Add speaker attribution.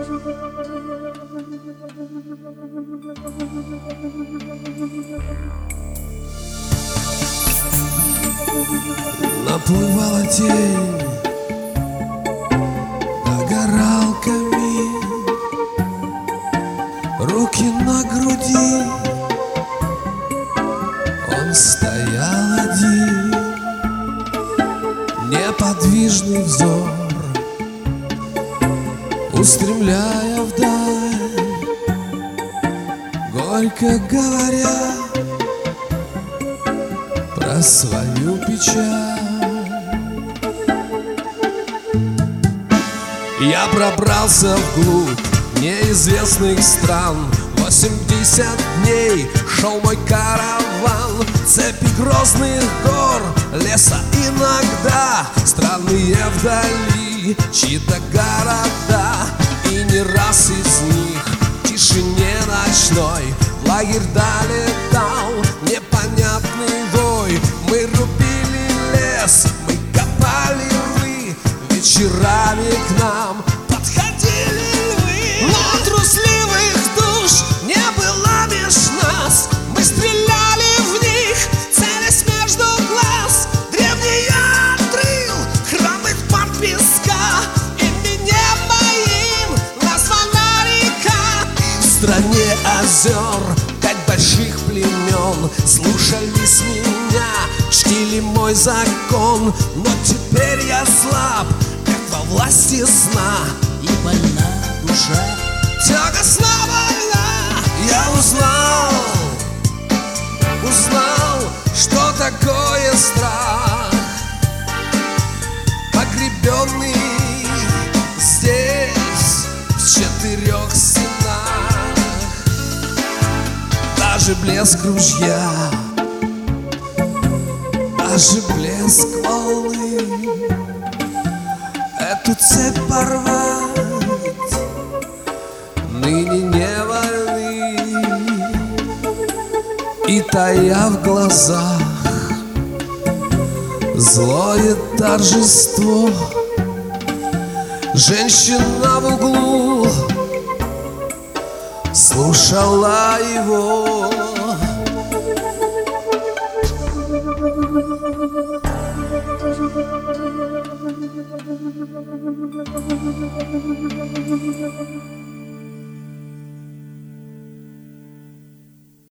Speaker 1: Наплывала тень, догорал камин, руки на груди, он стоял один, неподвижный взор, устремляя вдаль, горько говоря про свою печаль. Я пробрался вглубь неизвестных стран. 80 дней шел мой караван. Цепи грозных гор, леса иногда, странные вдали чьи-то города. И не раз из них в тишине ночной в лагерь долетал непонятный вой. Мы рубили лес, мы копали рвы, вечерами к нам подходили львы. Но трусливых душ не было меж нас. Мы стреляли в них, целясь между глаз. Древний я отрыл хромых пар песка. Именем моим названа река. В стране озер 5 больших племен слушались меня, чтили мой закон. Но теперь я слаб, как во власти сна,
Speaker 2: и больна душа.
Speaker 1: тягостна война. Я узнал, что такое страх, погребенный здесь в 4 стенах. Даже блеск ружья, даже блеск волны, эту цепь порвать ныне не вольны. И тая в глазах злое торжество, женщина в углу слушала его.